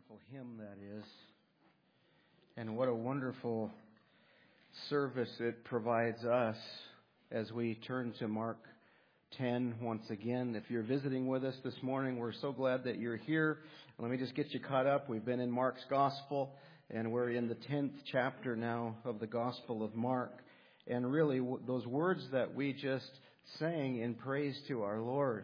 wonderful hymn that is. And what a wonderful service it provides us as we turn to Mark 10 once again. If you're visiting with us this morning, we're so glad that you're here. Let me just get you caught up. We've been in Mark's Gospel, and we're in the 10th chapter now of the Gospel of Mark. And really, those words that we just sang in praise to our Lord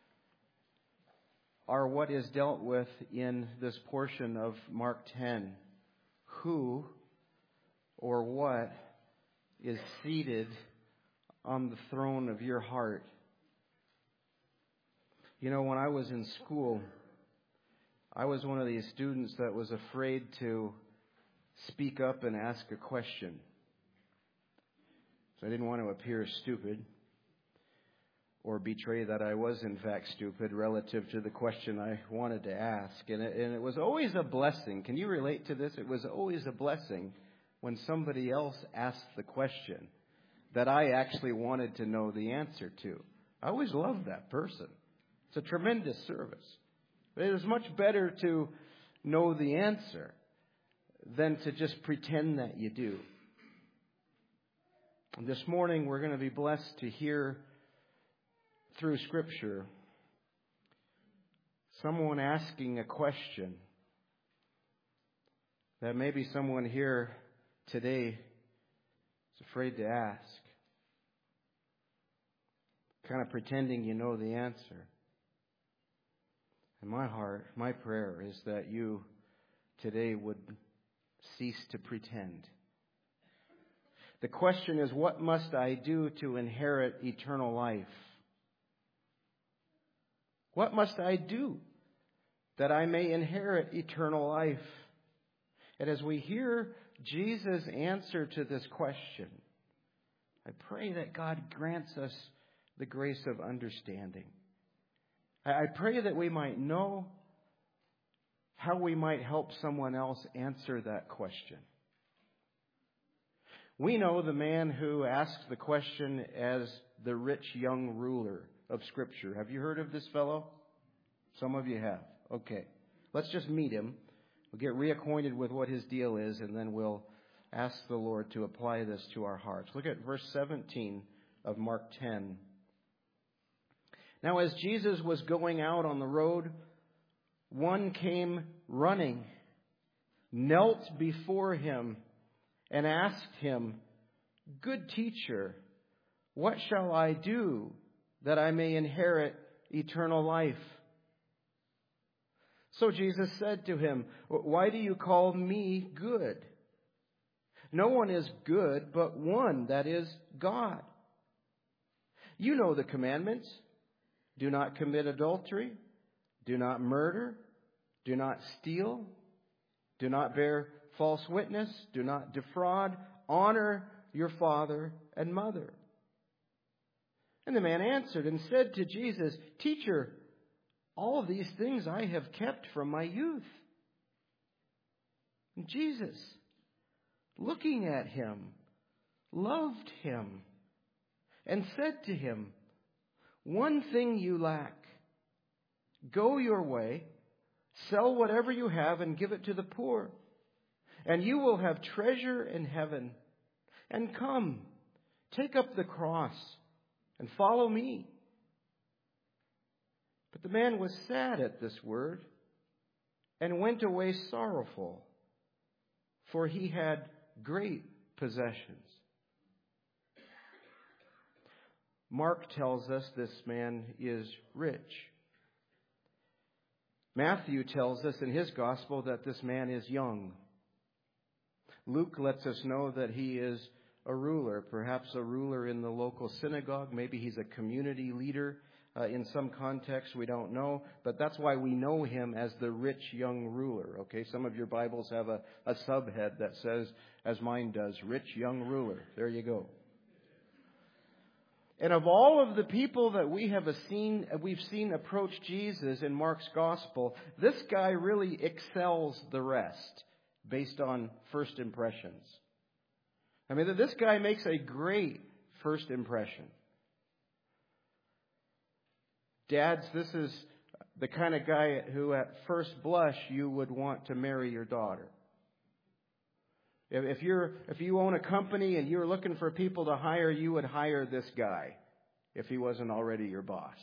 are what is dealt with in this portion of Mark 10. Who or what is seated on the throne of your heart? You know, when I was in school, I was one of these students that was afraid to speak up and ask a question. So I didn't want to appear stupid or betray that I was in fact stupid relative to the question I wanted to ask. And it was always a blessing. Can you relate to this? It was always a blessing when somebody else asked the question that I actually wanted to know the answer to. I always loved that person. It's a tremendous service. But it is much better to know the answer than to just pretend that you do. And this morning we're going to be blessed to hear through Scripture someone asking a question that maybe someone here today is afraid to ask. Kind of pretending you know the answer. And my heart, my prayer is that you today would cease to pretend. The question is, what must I do to inherit eternal life? What must I do that I may inherit eternal life? And as we hear Jesus' answer to this question, I pray that God grants us the grace of understanding. I pray that we might know how we might help someone else answer that question. We know the man who asks the question as the rich young ruler of Scripture. Have you heard of this fellow? Some of you have. Okay. Let's just meet him. We'll get reacquainted with what his deal is, and then we'll ask the Lord to apply this to our hearts. Look at verse 17 of Mark 10. Now, as Jesus was going out on the road, one came running, knelt before him, and asked him, "Good teacher, what shall I do that I may inherit eternal life?" So Jesus said to him, "Why do you call me good? No one is good but one, that is, God. You know the commandments. Do not commit adultery. Do not murder. Do not steal. Do not bear false witness. Do not defraud. Honor your father and mother." And the man answered and said to Jesus, "Teacher, all of these things I have kept from my youth." And Jesus, looking at him, loved him and said to him, "One thing you lack. Go your way, sell whatever you have and give it to the poor, and you will have treasure in heaven. And come, take up the cross and follow me." But the man was sad at this word and went away sorrowful, for he had great possessions. Mark tells us this man is rich. Matthew tells us in his gospel that this man is young. Luke lets us know that he is a ruler, perhaps a ruler in the local synagogue. Maybe he's a community leader in some context. We don't know. But that's why we know him as the rich young ruler. Okay, some of your Bibles have a subhead that says, as mine does, rich young ruler. There you go. And of all of the people that we've seen approach Jesus in Mark's gospel, this guy really excels the rest based on first impressions. I mean, this guy makes a great first impression. Dads, this is the kind of guy who at first blush you would want to marry your daughter. If you own a company and you're looking for people to hire, you would hire this guy if he wasn't already your boss.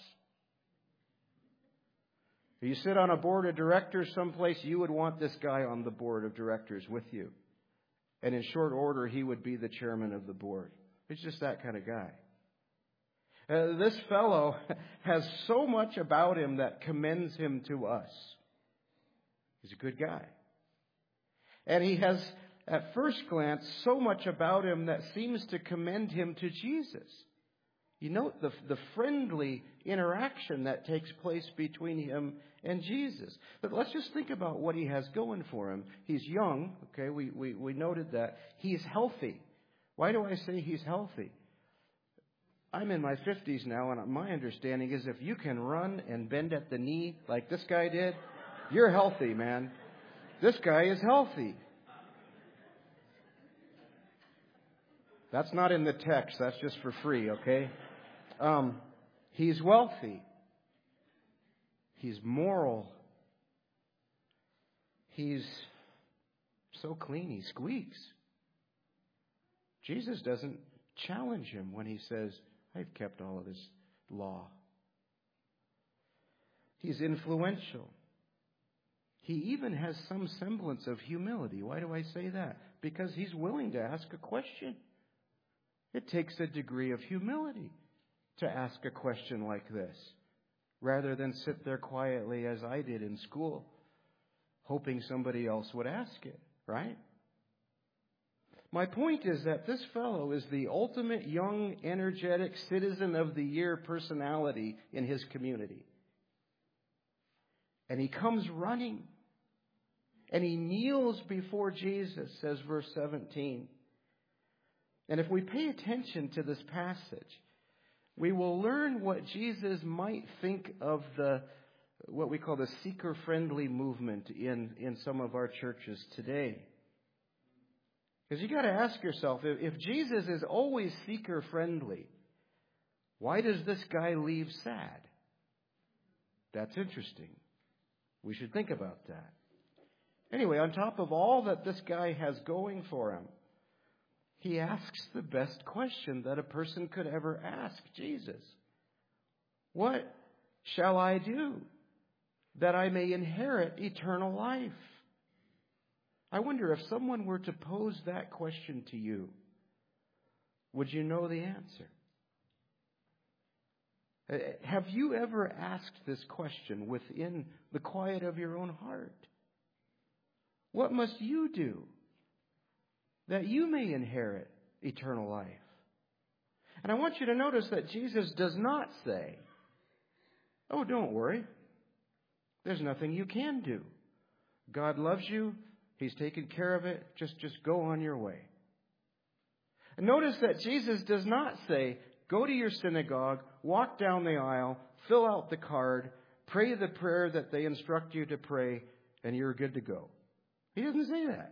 If you sit on a board of directors someplace, you would want this guy on the board of directors with you. And in short order, he would be the chairman of the board. He's just that kind of guy. This fellow has so much about him that commends him to us. He's a good guy. And he has, at first glance, so much about him that seems to commend him to Jesus. You note the friendly interaction that takes place between him and Jesus. But let's just think about what he has going for him. He's young, okay, we noted that. He's healthy. Why do I say he's healthy? I'm in my 50s now, and my understanding is if you can run and bend at the knee like this guy did, you're healthy, man. This guy is healthy. That's not in the text. That's just for free, okay? He's wealthy. He's moral. He's so clean, he squeaks. Jesus doesn't challenge him when he says, I've kept all of this law. He's influential. He even has some semblance of humility. Why do I say that? Because he's willing to ask a question. It takes a degree of humility to ask a question like this, rather than sit there quietly as I did in school, hoping somebody else would ask it, right? My point is that this fellow is the ultimate young, energetic citizen of the year personality in his community. And he comes running, and he kneels before Jesus, says verse 17. And if we pay attention to this passage, we will learn what Jesus might think of what we call the seeker-friendly movement in some of our churches today. Because you got to ask yourself, if Jesus is always seeker-friendly, why does this guy leave sad? That's interesting. We should think about that. Anyway, on top of all that this guy has going for him, he asks the best question that a person could ever ask Jesus. What shall I do that I may inherit eternal life? I wonder if someone were to pose that question to you, would you know the answer? Have you ever asked this question within the quiet of your own heart? What must you do that you may inherit eternal life? And I want you to notice that Jesus does not say, oh, don't worry. There's nothing you can do. God loves you. He's taken care of it. Just go on your way. And notice that Jesus does not say, go to your synagogue, walk down the aisle, fill out the card, pray the prayer that they instruct you to pray, and you're good to go. He doesn't say that.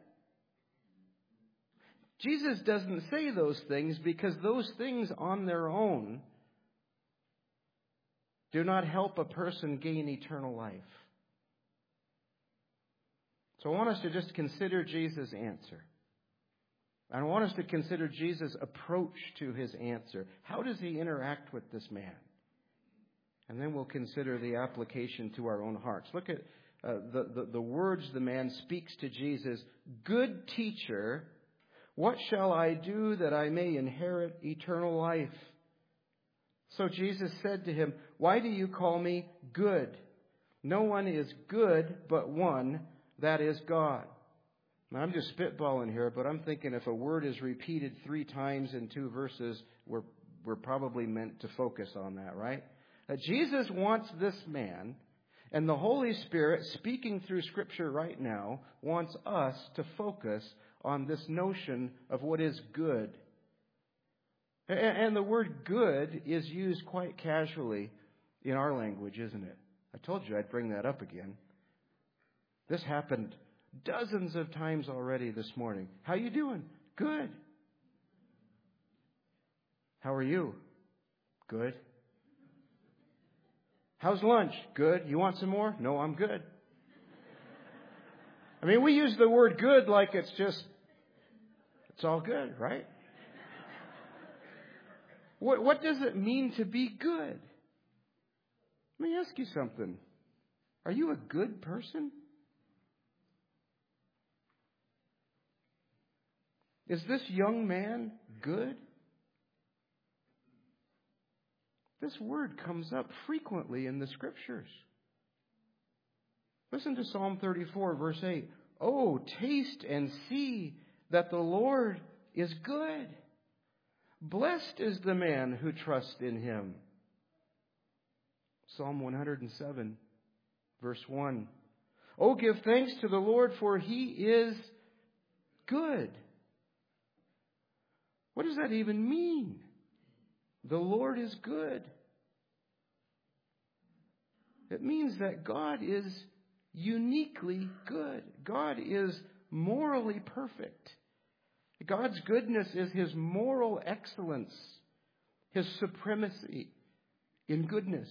Jesus doesn't say those things because those things on their own do not help a person gain eternal life. So I want us to just consider Jesus' answer. I want us to consider Jesus' approach to his answer. How does he interact with this man? And then we'll consider the application to our own hearts. Look at the words the man speaks to Jesus. Good teacher, what shall I do that I may inherit eternal life? So Jesus said to him, why do you call me good? No one is good but one, that is God. Now, I'm just spitballing here, but I'm thinking if a word is repeated 3 times in 2 verses, we're probably meant to focus on that, right? Jesus wants this man, and the Holy Spirit, speaking through Scripture right now, wants us to focus on this notion of what is good. And the word good is used quite casually in our language, isn't it? I told you I'd bring that up again. This happened dozens of times already this morning. How you doing? Good. How are you? Good. How's lunch? Good. You want some more? No, I'm good. I mean, we use the word good like it's all good, right? What does it mean to be good? Let me ask you something. Are you a good person? Is this young man good? This word comes up frequently in the Scriptures. Listen to Psalm 34, verse 8. Oh, taste and see that the Lord is good. Blessed is the man who trusts in Him. Psalm 107, verse 1. Oh, give thanks to the Lord, for He is good. What does that even mean? The Lord is good. It means that God is uniquely good. God is morally perfect. God's goodness is His moral excellence, His supremacy in goodness.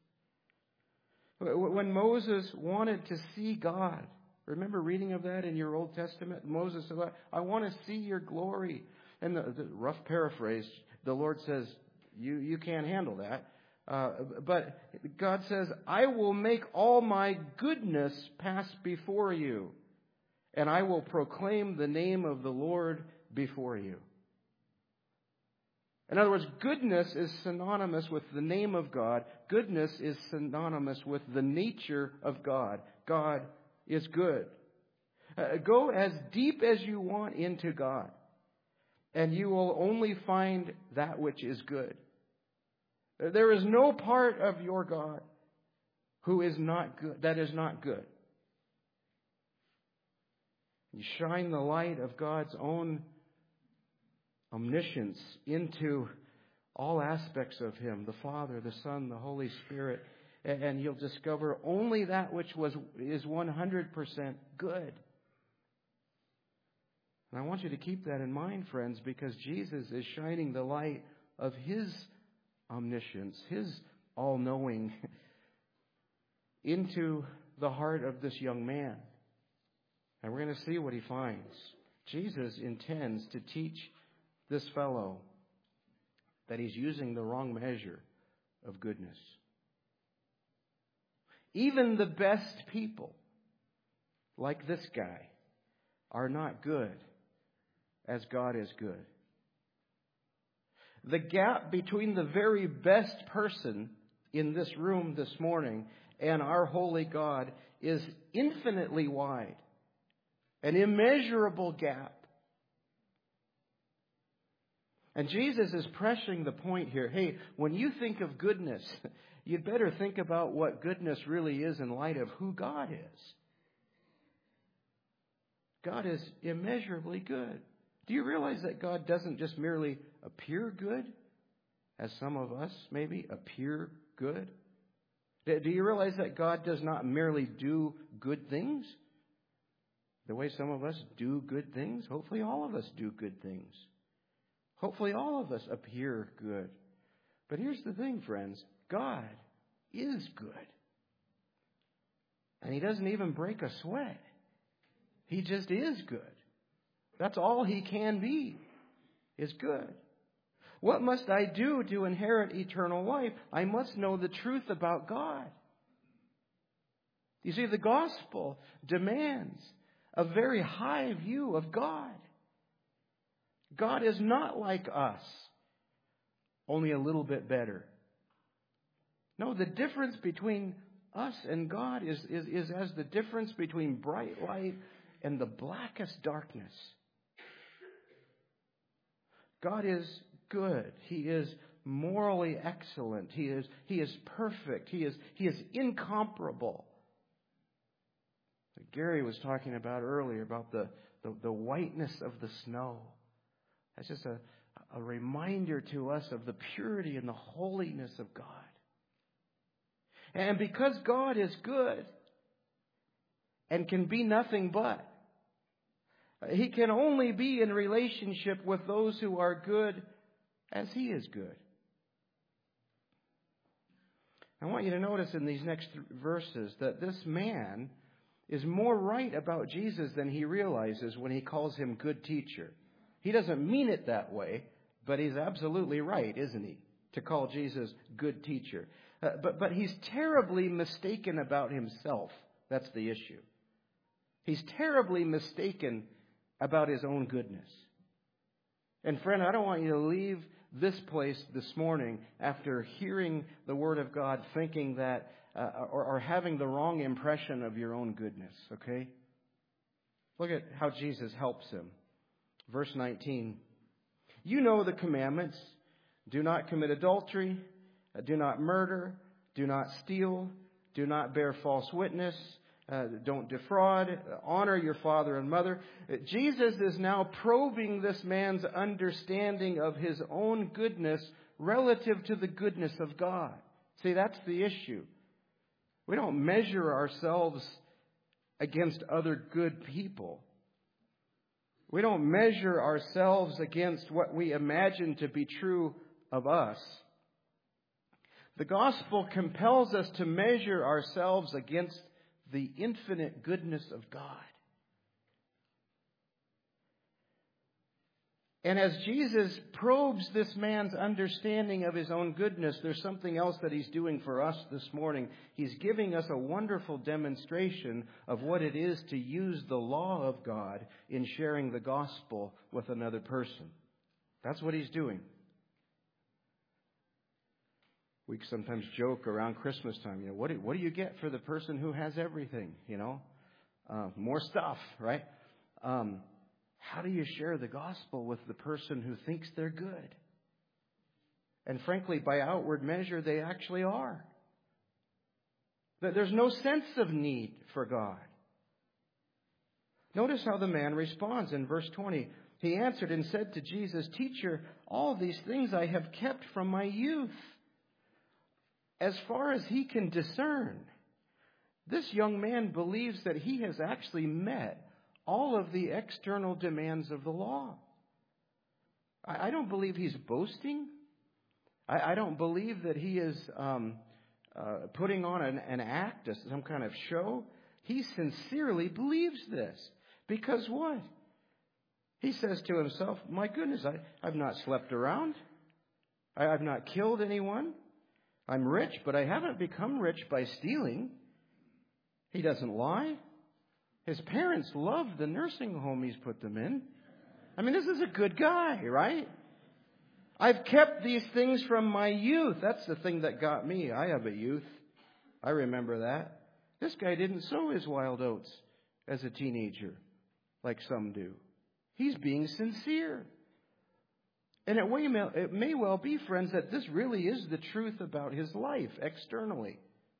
When Moses wanted to see God, remember reading of that in your Old Testament? Moses said, I want to see your glory. And the rough paraphrase, the Lord says, you can't handle that. But God says, I will make all my goodness pass before you, and I will proclaim the name of the Lord before you. In other words, goodness is synonymous with the name of God. Goodness is synonymous with the nature of God. God is good. Go as deep as you want into God, and you will only find that which is good. There is no part of your God who is not good, that is not good. You shine the light of God's own omniscience into all aspects of Him, the Father, the Son, the Holy Spirit, and you'll discover only that which is 100% good. And I want you to keep that in mind, friends, because Jesus is shining the light of His omniscience, His all-knowing, into the heart of this young man. And we're going to see what he finds. Jesus intends to teach this fellow that he's using the wrong measure of goodness. Even the best people, like this guy, are not good as God is good. The gap between the very best person in this room this morning and our holy God is infinitely wide. An immeasurable gap. And Jesus is pressing the point here. Hey, when you think of goodness, you'd better think about what goodness really is in light of who God is. God is immeasurably good. Do you realize that God doesn't just merely appear good, as some of us maybe appear good? Do you realize that God does not merely do good things the way some of us do good things? Hopefully all of us do good things. Hopefully all of us appear good. But here's the thing, friends. God is good. And He doesn't even break a sweat. He just is good. That's all He can be, is good. What must I do to inherit eternal life? I must know the truth about God. You see, the gospel demands a very high view of God. God is not like us, only a little bit better. No, the difference between us and God is as the difference between bright light and the blackest darkness. God is good. He is morally excellent. He is perfect. He is incomparable. Gary was talking about earlier about the whiteness of the snow. That's just a reminder to us of the purity and the holiness of God. And because God is good and can be nothing but, He can only be in relationship with those who are good as He is good. I want you to notice in these next verses that this man is more right about Jesus than he realizes when he calls him good teacher. He doesn't mean it that way, but he's absolutely right, isn't he, to call Jesus good teacher. But he's terribly mistaken about himself. That's the issue. He's terribly mistaken about his own goodness. And friend, I don't want you to leave this place this morning after hearing the Word of God thinking that or having the wrong impression of your own goodness, okay? Look at how Jesus helps him. Verse 19. You know the commandments. Do not commit adultery. Do not murder. Do not steal. Do not bear false witness. Don't defraud. Honor your father and mother. Jesus is now probing this man's understanding of his own goodness relative to the goodness of God. See, that's the issue. We don't measure ourselves against other good people. We don't measure ourselves against what we imagine to be true of us. The gospel compels us to measure ourselves against the infinite goodness of God. And as Jesus probes this man's understanding of his own goodness, there's something else that he's doing for us this morning. He's giving us a wonderful demonstration of what it is to use the law of God in sharing the gospel with another person. That's what he's doing. We sometimes joke around Christmas time, what do you get for the person who has everything, more stuff, right? How do you share the gospel with the person who thinks they're good? And frankly, by outward measure, they actually are. That there's no sense of need for God. Notice how the man responds in verse 20. He answered and said to Jesus, Teacher, all these things I have kept from my youth. As far as he can discern, this young man believes that he has actually met all of the external demands of the law. I don't believe he's boasting. I don't believe that he is putting on an act, some kind of show. He sincerely believes this. Because what? He says to himself, my goodness, I've not slept around. I've not killed anyone. I'm rich, but I haven't become rich by stealing. He doesn't lie. His parents love the nursing home he's put them in. I mean, this is a good guy, right? I've kept these things from my youth. That's the thing that got me. I have a youth. I remember that. This guy didn't sow his wild oats as a teenager like some do. He's being sincere. And it may well be, friends, that this really is the truth about his life externally.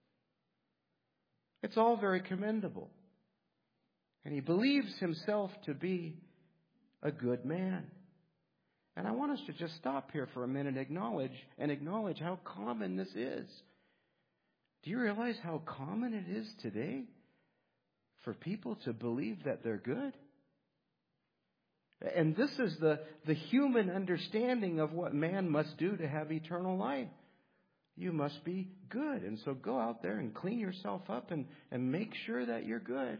It's all very commendable. And he believes himself to be a good man. And I want us to just stop here for a minute and acknowledge how common this is. Do you realize how common it is today for people to believe that they're good? And this is the human understanding of what man must do to have eternal life. You must be good. And so go out there and clean yourself up and make sure that you're good.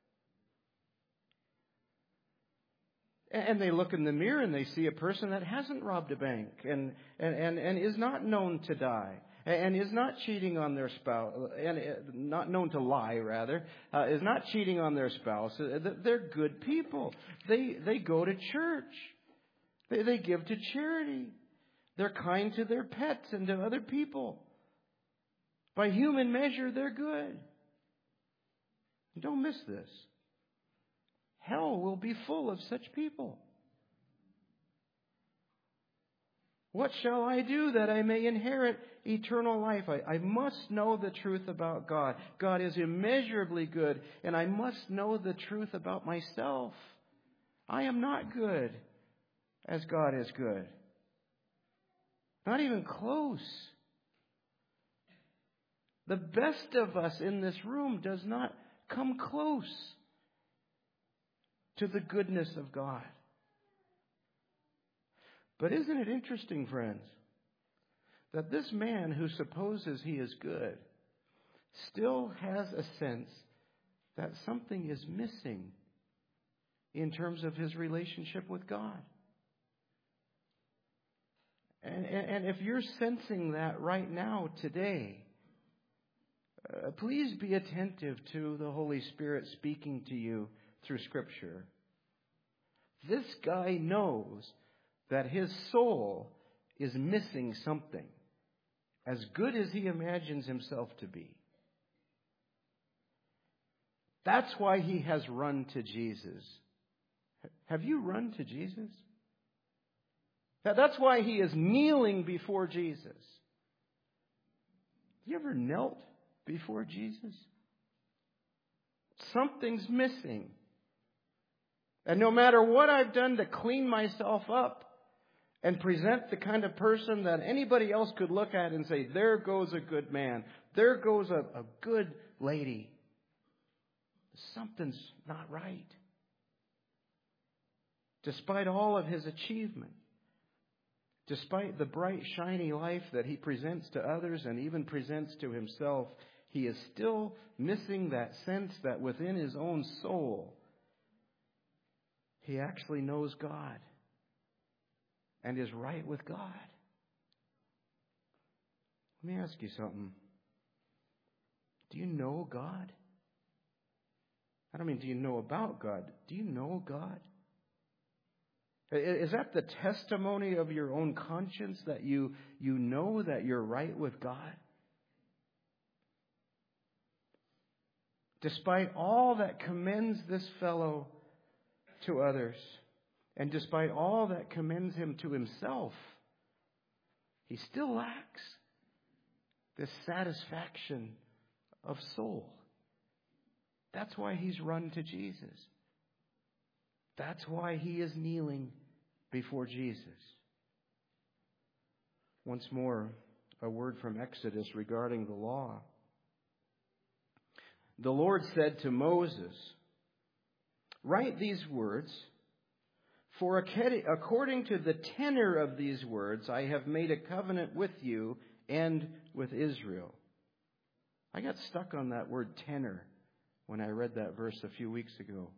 And they look in the mirror and they see a person that hasn't robbed a bank and is not known to die. And is not cheating on their spouse, and not known to lie, rather, is not cheating on their spouse. They're good people. They go to church. They give to charity. They're kind to their pets and to other people. By human measure, they're good. Don't miss this. Hell will be full of such people. What shall I do that I may inherit eternal life? I must know the truth about God. God is immeasurably good, and I must know the truth about myself. I am not good as God is good. Not even close. The best of us in this room does not come close to the goodness of God. But isn't it interesting, friends, that this man who supposes he is good still has a sense that something is missing in terms of his relationship with God. And if you're sensing that right now, today, please be attentive to the Holy Spirit speaking to you through Scripture. This guy knows that his soul is missing something, as good as he imagines himself to be. That's why he has run to Jesus. Have you run to Jesus? That's why he is kneeling before Jesus. You ever knelt before Jesus? Something's missing. And no matter what I've done to clean myself up and present the kind of person that anybody else could look at and say, there goes a good man, there goes a good lady, something's not right. Despite all of his achievement, despite the bright, shiny life that he presents to others and even presents to himself, he is still missing that sense that within his own soul, he actually knows God and is right with God. Let me ask you something. Do you know God? I don't mean, do you know about God? Do you know God? Is that the testimony of your own conscience that you know that you're right with God? Despite all that commends this fellow to others, and despite all that commends him to himself, he still lacks this satisfaction of soul. That's why he's run to Jesus. That's why he is kneeling before Jesus. Once more, a word from Exodus regarding the law. The Lord said to Moses, "Write these words, for according to the tenor of these words, I have made a covenant with you and with Israel." I got stuck on that word tenor when I read that verse a few weeks ago.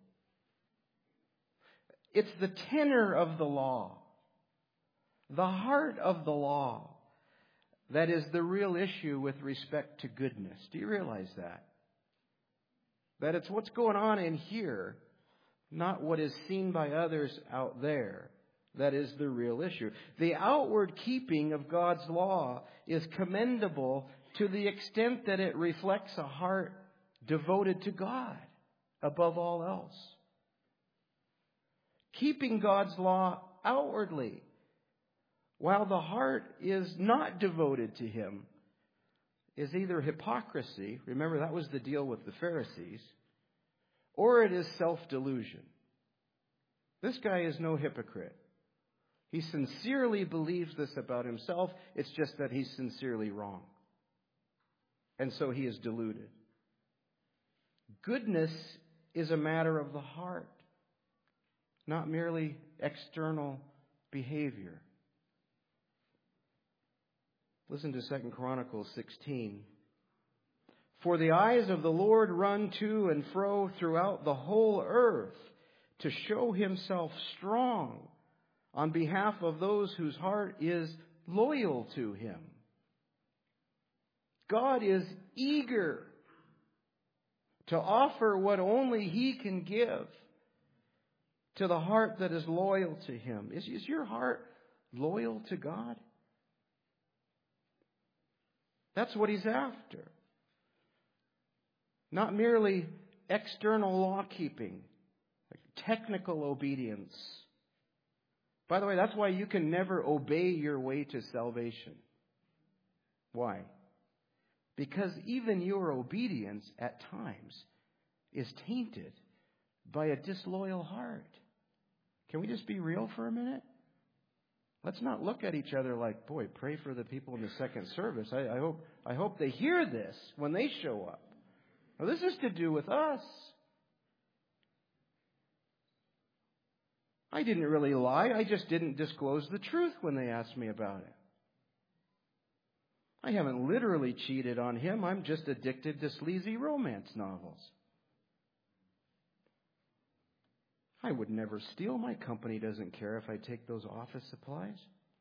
It's the tenor of the law, the heart of the law, that is the real issue with respect to goodness. Do you realize that? That it's what's going on in here, not what is seen by others out there, that is the real issue. The outward keeping of God's law is commendable to the extent that it reflects a heart devoted to God above all else. Keeping God's law outwardly, while the heart is not devoted to Him, is either hypocrisy, remember that was the deal with the Pharisees, or it is self-delusion. This guy is no hypocrite. He sincerely believes this about himself. It's just that he's sincerely wrong. And so he is deluded. Goodness is a matter of the heart, not merely external behavior. Listen to 2 Chronicles 16. "For the eyes of the Lord run to and fro throughout the whole earth to show Himself strong on behalf of those whose heart is loyal to Him." God is eager to offer what only He can give to the heart that is loyal to Him. Is your heart loyal to God? That's what He's after. Not merely external law-keeping, like technical obedience. By the way, that's why you can never obey your way to salvation. Why? Because even your obedience at times is tainted by a disloyal heart. Can we just be real for a minute? Let's not look at each other like, boy, pray for the people in the second service. I hope they hear this when they show up. Now, this is to do with us. I didn't really lie. I just didn't disclose the truth when they asked me about it. I haven't literally cheated on him. I'm just addicted to sleazy romance novels. I would never steal. My company doesn't care if I take those office supplies.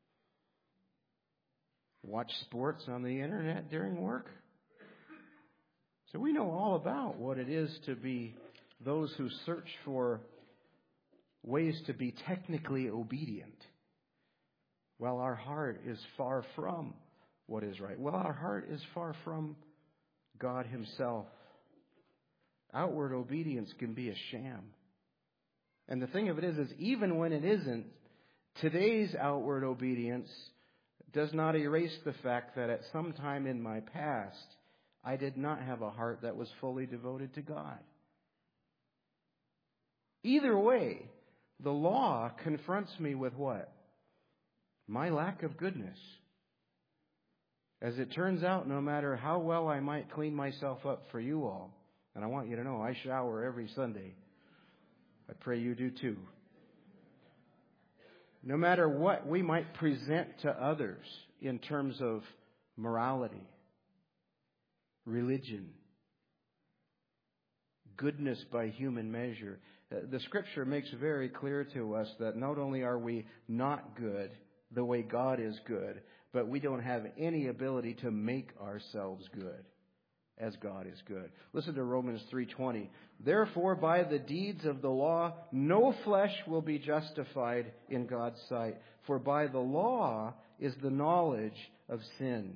Watch sports on the internet during work. So we know all about what it is to be those who search for ways to be technically obedient, while our heart is far from what is right. Well, our heart is far from God Himself. Outward obedience can be a sham. And the thing of it is even when it isn't, today's outward obedience does not erase the fact that at some time in my past, I did not have a heart that was fully devoted to God. Either way, the law confronts me with what? My lack of goodness. As it turns out, no matter how well I might clean myself up for you all, and I want you to know I shower every Sunday. I pray you do too. No matter what we might present to others in terms of morality, religion, goodness by human measure, the Scripture makes very clear to us that not only are we not good the way God is good, but we don't have any ability to make ourselves good as God is good. Listen to Romans 3:20. Therefore, by the deeds of the law, no flesh will be justified in God's sight. For by the law is the knowledge of sin.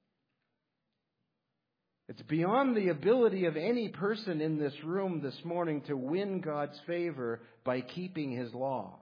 It's beyond the ability of any person in this room this morning to win God's favor by keeping His law.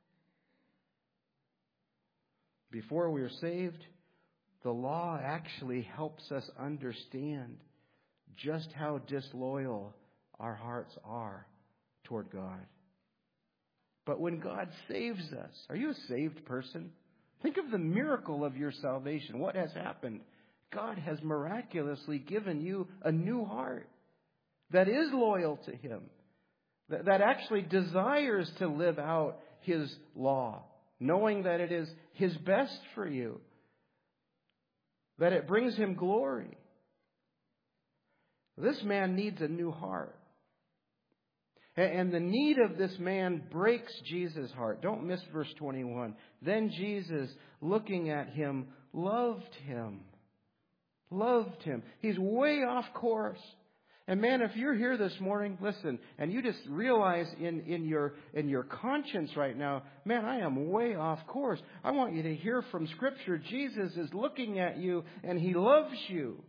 Before we're saved, the law actually helps us understand just how disloyal our hearts are toward God. But when God saves us, are you a saved person? Think of the miracle of your salvation. What has happened? God has miraculously given you a new heart that is loyal to Him, that actually desires to live out His law, knowing that it is His best for you, that it brings Him glory. This man needs a new heart. And the need of this man breaks Jesus' heart. Don't miss verse 21. Then Jesus, looking at him, loved him. Loved him. He's way off course. And man, if you're here this morning, listen, and you just realize in your conscience right now, man, I am way off course. I want you to hear from Scripture. Jesus is looking at you and He loves you.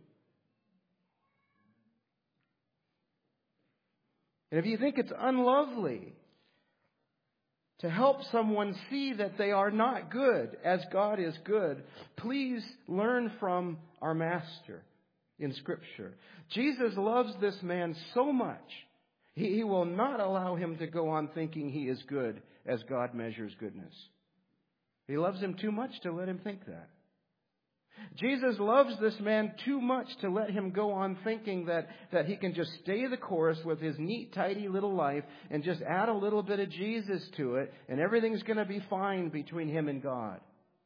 And if you think it's unlovely to help someone see that they are not good as God is good, please learn from our Master in Scripture. Jesus loves this man so much, He will not allow him to go on thinking he is good as God measures goodness. He loves him too much to let him think that. Jesus loves this man too much to let him go on thinking that he can just stay the course with his neat, tidy little life and just add a little bit of Jesus to it and everything's going to be fine between him and God.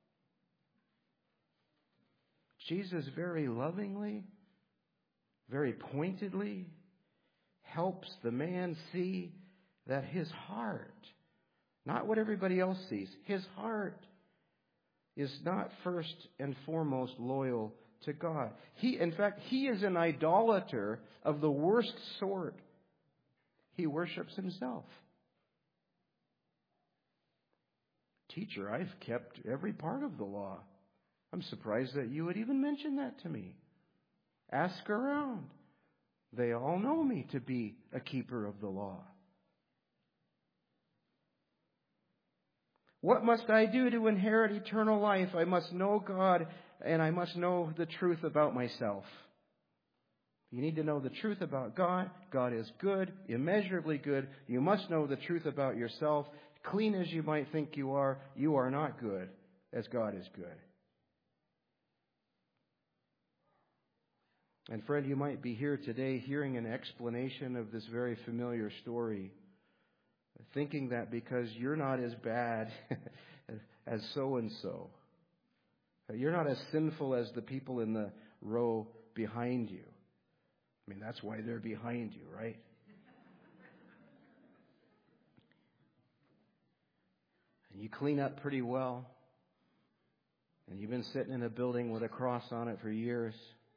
Jesus very lovingly, very pointedly helps the man see that his heart, not what everybody else sees, his heart is not first and foremost loyal to God. In fact, he is an idolater of the worst sort. He worships himself. Teacher, I've kept every part of the law. I'm surprised that you would even mention that to me. Ask around. They all know me to be a keeper of the law. What must I do to inherit eternal life? I must know God and I must know the truth about myself. You need to know the truth about God. God is good, immeasurably good. You must know the truth about yourself. Clean as you might think you are not good as God is good. And friend, you might be here today hearing an explanation of this very familiar story, thinking that because you're not as bad as so-and-so, You're not as sinful as the people in the row behind you. I mean, that's why they're behind you, right? And you clean up pretty well. And you've been sitting in a building with a cross on it for years.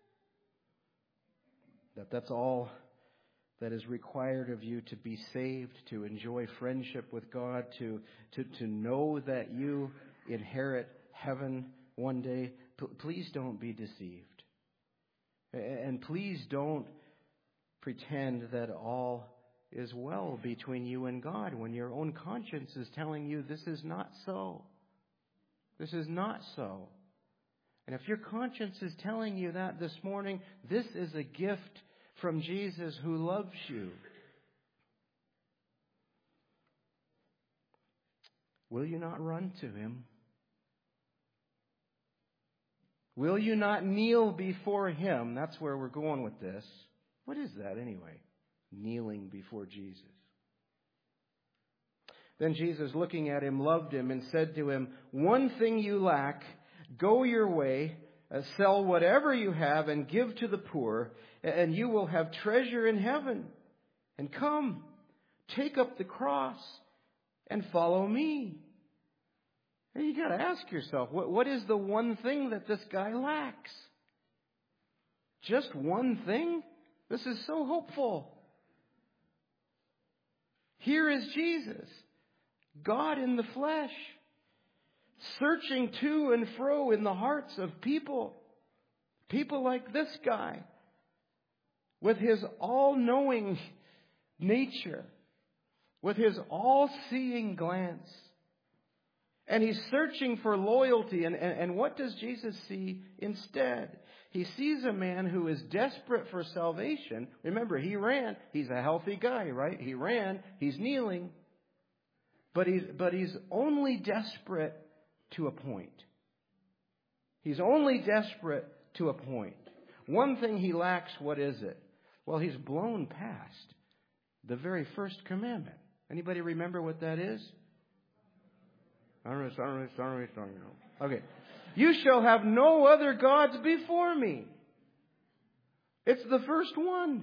That's all that is required of you to be saved, to enjoy friendship with God, to know that you inherit heaven one day. Please don't be deceived. And please don't pretend that all is well between you and God when your own conscience is telling you this is not so. This is not so. And if your conscience is telling you that this morning, this is a gift from Jesus who loves you. Will you not run to Him? Will you not kneel before Him? That's where we're going with this. What is that anyway? Kneeling before Jesus. Then Jesus, looking at him, loved him and said to him, "One thing you lack. Go your way, sell whatever you have and give to the poor, and you will have treasure in heaven. And come, take up the cross and follow me." And you got to ask yourself, what is the one thing that this guy lacks? Just one thing? This is so hopeful. Here is Jesus, God in the flesh, searching to and fro in the hearts of people. People like this guy, with his all-knowing nature, with his all-seeing glance. And he's searching for loyalty. And what does Jesus see instead? He sees a man who is desperate for salvation. Remember, he ran. He's a healthy guy, right? He ran. He's kneeling. But he's only desperate to a point. He's only desperate to a point. One thing he lacks, what is it? Well, he's blown past the very first commandment. Anybody remember what that is? Okay. You shall have no other gods before me. It's the first one.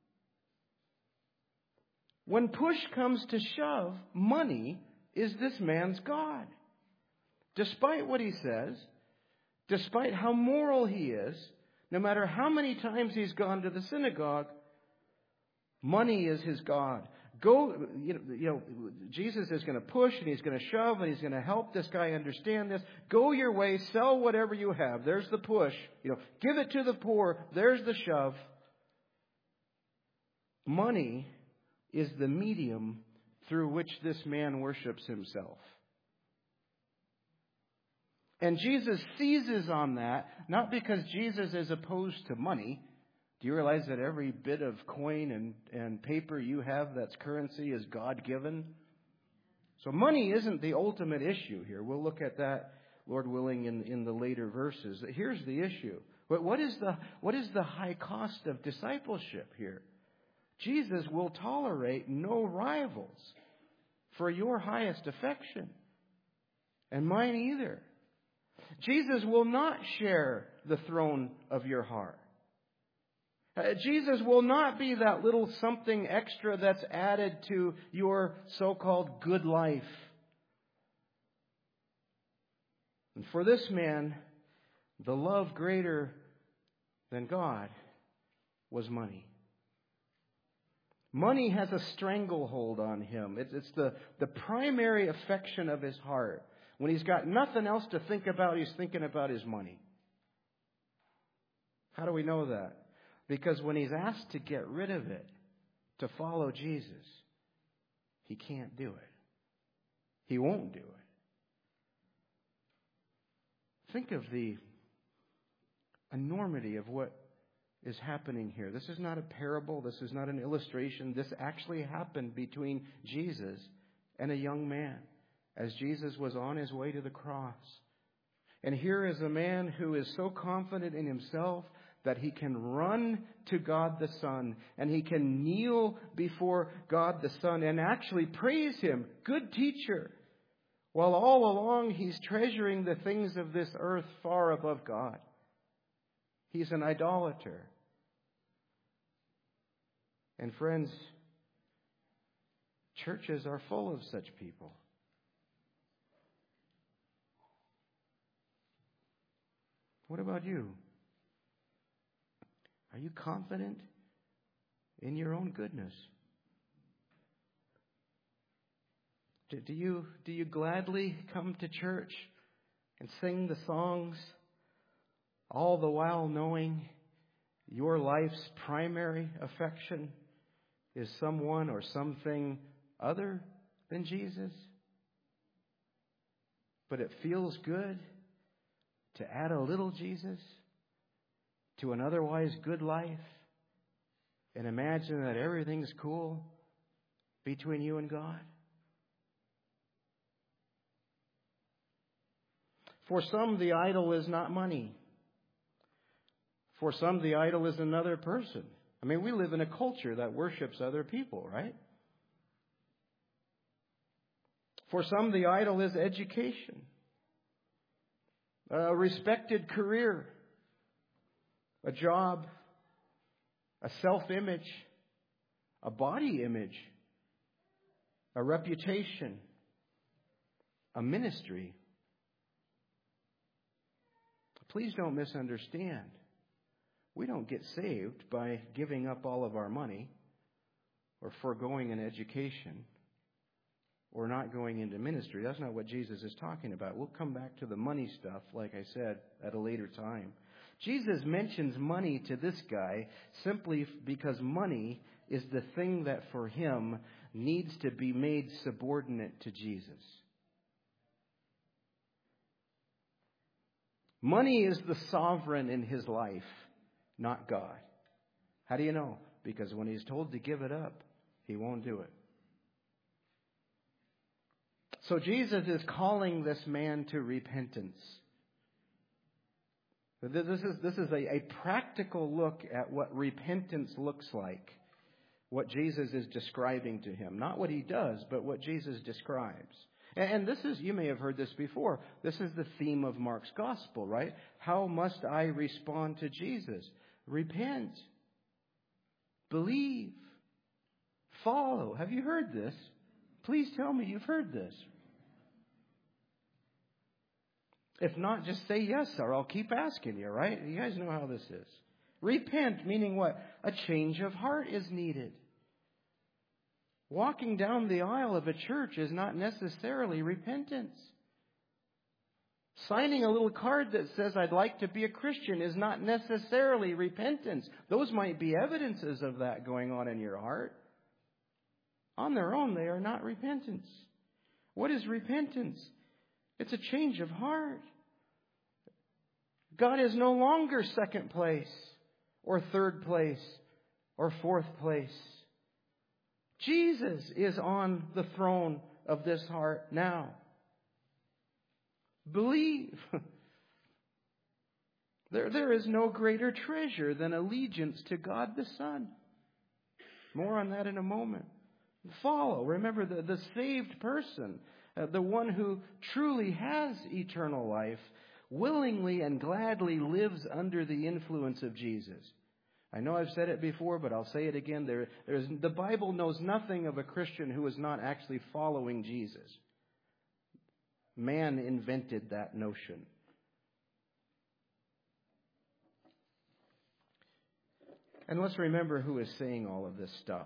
When push comes to shove, money is this man's God. Despite what he says, despite how moral he is, no matter how many times he's gone to the synagogue, money is his God. Jesus is going to push and he's going to shove and he's going to help this guy understand this. Go your way, sell whatever you have. There's the push. Give it to the poor. There's the shove. Money is the medium through which this man worships himself. And Jesus seizes on that, not because Jesus is opposed to money. Do you realize that every bit of coin and paper you have that's currency is God-given? So money isn't the ultimate issue here. We'll look at that, Lord willing, in the later verses. Here's the issue. But what is the high cost of discipleship here? Jesus will tolerate no rivals for your highest affection. And mine either. Jesus will not share the throne of your heart. Jesus will not be that little something extra that's added to your so-called good life. And for this man, the love greater than God was money. Money has a stranglehold on him. It's the primary affection of his heart. When he's got nothing else to think about, he's thinking about his money. How do we know that? Because when he's asked to get rid of it, to follow Jesus, he can't do it. He won't do it. Think of the enormity of what is happening here. This is not a parable. This is not an illustration. This actually happened between Jesus and a young man as Jesus was on his way to the cross. And here is a man who is so confident in himself that he can run to God the Son and he can kneel before God the Son and actually praise Him. Good teacher. while all along he's treasuring the things of this earth far above God. He's an idolater. And friends, churches are full of such people. What about you? Are you confident in your own goodness? Do you gladly come to church and sing the songs, all the while knowing your life's primary affection is someone or something other than Jesus? But it feels good to add a little Jesus to an otherwise good life and imagine that everything's cool between you and God? For some, the idol is not money. For some, the idol is another person. I mean, we live in a culture that worships other people, right? For some, the idol is education, a respected career, a job, a self-image, a body image, a reputation, a ministry. Please don't misunderstand. We don't get saved by giving up all of our money or foregoing an education or not going into ministry. That's not what Jesus is talking about. We'll come back to the money stuff, like I said, at a later time. Jesus mentions money to this guy simply because money is the thing that for him needs to be made subordinate to Jesus. Money is the sovereign in his life, not God. How do you know? Because when he's told to give it up, he won't do it. So Jesus is calling this man to repentance. This is a practical look at what repentance looks like. What Jesus is describing to him. Not what he does, but what Jesus describes. And this is, you may have heard this before, this is the theme of Mark's gospel, right? How must I respond to Jesus? Repent. Believe. Follow. Have you heard this? Please tell me you've heard this. If not, just say yes, or I'll keep asking you, right? You guys know how this is. Repent, meaning what? A change of heart is needed. Walking down the aisle of a church is not necessarily repentance. Signing a little card that says, I'd like to be a Christian, is not necessarily repentance. Those might be evidences of that going on in your heart. On their own, they are not repentance. What is repentance? It's a change of heart. God is no longer second place, or third place, or fourth place. Jesus is on the throne of this heart now. Believe. There is no greater treasure than allegiance to God the Son. More on that in a moment. Follow. Remember, the saved person, the one who truly has eternal life, willingly and gladly lives under the influence of Jesus. I know I've said it before, but I'll say it again. The Bible knows nothing of a Christian who is not actually following Jesus. Man invented that notion. And let's remember who is saying all of this stuff.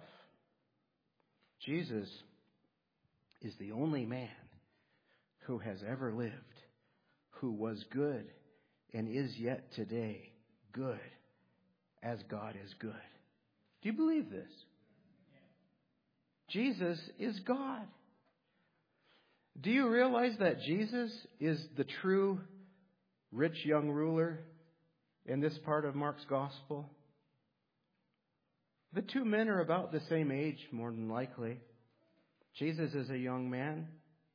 Jesus is the only man who has ever lived, who was good and is yet today good, as God is good. Do you believe this? Jesus is God. Do you realize that Jesus is the true rich young ruler in this part of Mark's gospel? The two men are about the same age, more than likely. Jesus is a young man.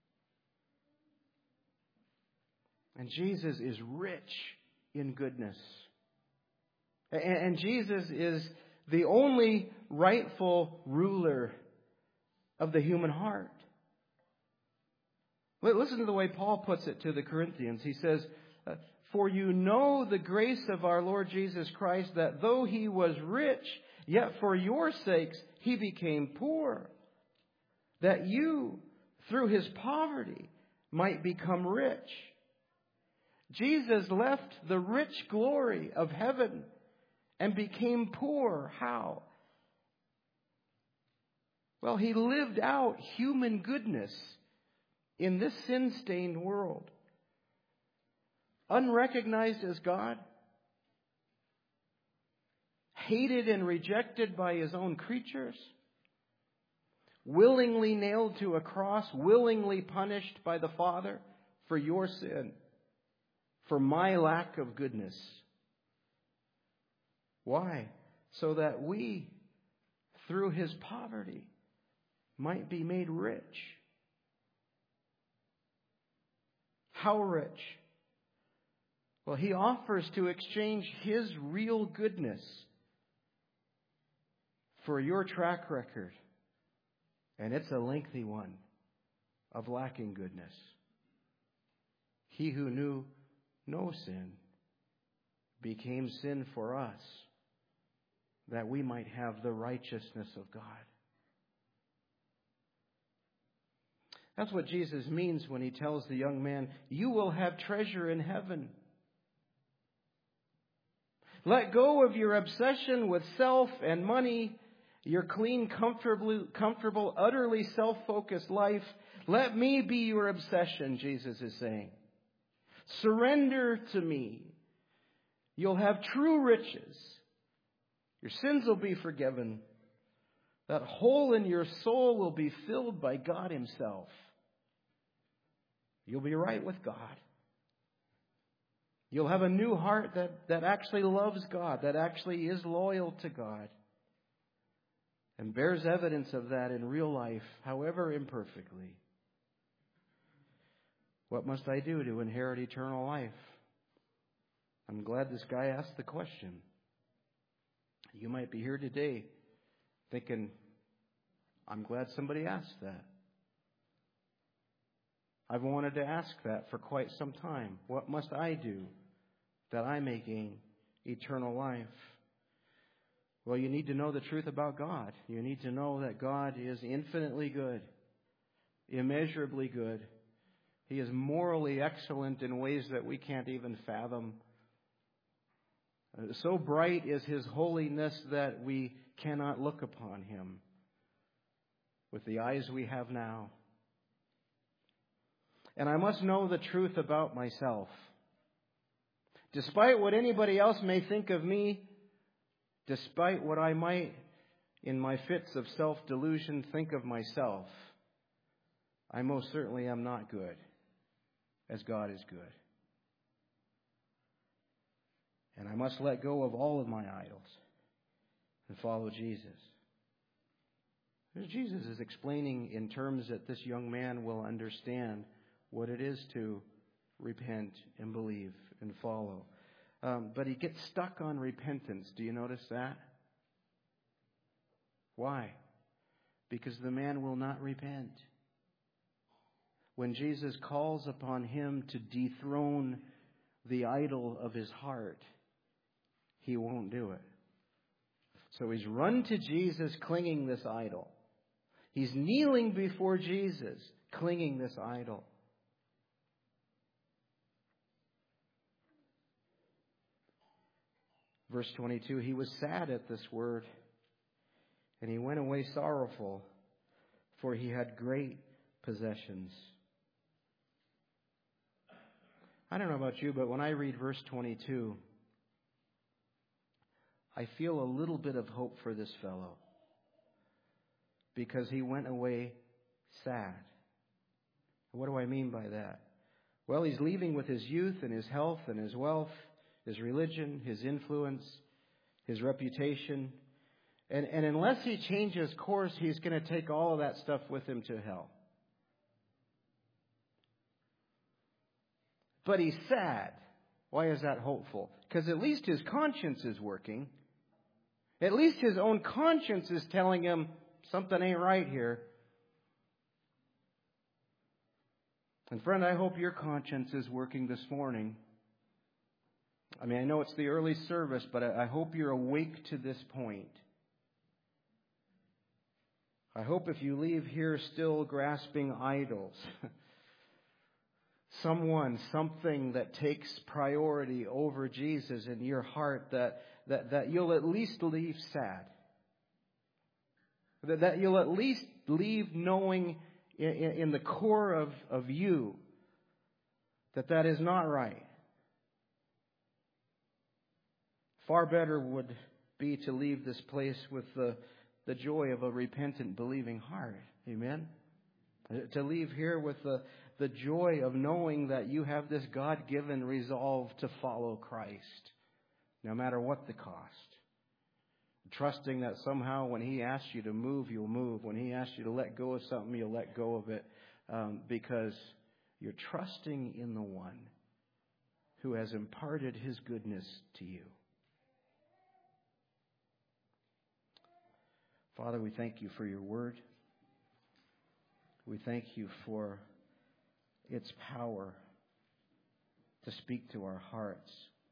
And Jesus is rich in goodness. And Jesus is the only rightful ruler of the human heart. Listen to the way Paul puts it to the Corinthians. He says, "For you know the grace of our Lord Jesus Christ, that though he was rich, yet for your sakes he became poor, that you, through his poverty, might become rich." Jesus left the rich glory of heaven and became poor. How? Well, he lived out human goodness in this sin-stained world. Unrecognized as God, hated and rejected by his own creatures, willingly nailed to a cross, willingly punished by the Father for your sin, for my lack of goodness. Why? So that we, through his poverty, might be made rich. How rich? Well, he offers to exchange his real goodness for your track record. And it's a lengthy one of lacking goodness. He who knew no sin became sin for us, that we might have the righteousness of God. That's what Jesus means when he tells the young man, "You will have treasure in heaven." Let go of your obsession with self and money, your clean, comfortable, utterly self-focused life. Let me be your obsession, Jesus is saying. Surrender to me. You'll have true riches. Your sins will be forgiven. That hole in your soul will be filled by God himself. You'll be right with God. You'll have a new heart that actually loves God, that actually is loyal to God, and bears evidence of that in real life, however imperfectly. What must I do to inherit eternal life? I'm glad this guy asked the question. You might be here today thinking, I'm glad somebody asked that. I've wanted to ask that for quite some time. What must I do that I may gain eternal life? Well, you need to know the truth about God. You need to know that God is infinitely good, immeasurably good. He is morally excellent in ways that we can't even fathom. So bright is his holiness that we cannot look upon him with the eyes we have now. And I must know the truth about myself. Despite what anybody else may think of me, despite what I might, in my fits of self-delusion, think of myself, I most certainly am not good, as God is good. And I must let go of all of my idols and follow Jesus. Jesus is explaining in terms that this young man will understand what it is to repent and believe and follow. But he gets stuck on repentance. Do you notice that? Why? Because the man will not repent. When Jesus calls upon him to dethrone the idol of his heart, he won't do it. So he's run to Jesus clinging this idol. He's kneeling before Jesus clinging this idol. Verse 22, he was sad at this word, and he went away sorrowful, for he had great possessions. I don't know about you, but when I read verse 22, I feel a little bit of hope for this fellow, because he went away sad. What do I mean by that? Well, he's leaving with his youth and his health and his wealth, his religion, his influence, his reputation. And unless he changes course, he's going to take all of that stuff with him to hell. But he's sad. Why is that hopeful? Because at least his conscience is working. At least his own conscience is telling him something ain't right here. And friend, I hope your conscience is working this morning. I mean, I know it's the early service, but I hope you're awake to this point. I hope if you leave here still grasping idols, something that takes priority over Jesus in your heart, that you'll at least leave sad. That you'll at least leave knowing in the core of you that is not right. Far better would be to leave this place with the joy of a repentant, believing heart. Amen? To leave here with the joy of knowing that you have this God-given resolve to follow Christ, no matter what the cost. Trusting that somehow when He asks you to move, you'll move. When He asks you to let go of something, you'll let go of it. Because you're trusting in the one who has imparted His goodness to you. Father, we thank You for Your word. We thank You for its power to speak to our hearts.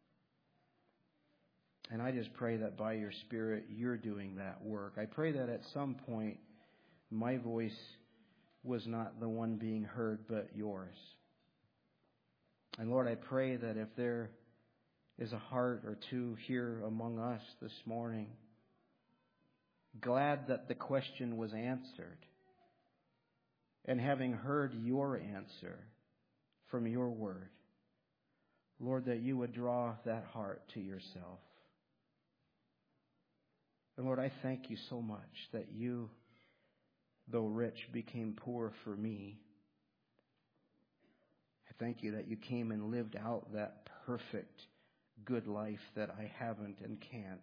And I just pray that by Your Spirit, You're doing that work. I pray that at some point, my voice was not the one being heard, but Yours. And Lord, I pray that if there is a heart or two here among us this morning, glad that the question was answered, and having heard Your answer from Your word, Lord, that You would draw that heart to Yourself. And Lord, I thank You so much that You, though rich, became poor for me. I thank You that You came and lived out that perfect, good life that I haven't and can't.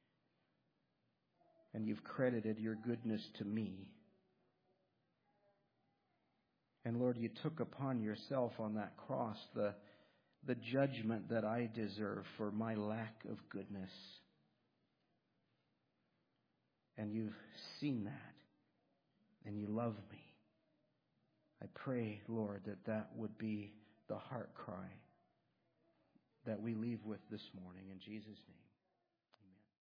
And You've credited Your goodness to me. And Lord, You took upon Yourself on that cross the judgment that I deserve for my lack of goodness. And You've seen that. And You love me. I pray, Lord, that would be the heart cry that we leave with this morning. In Jesus' name.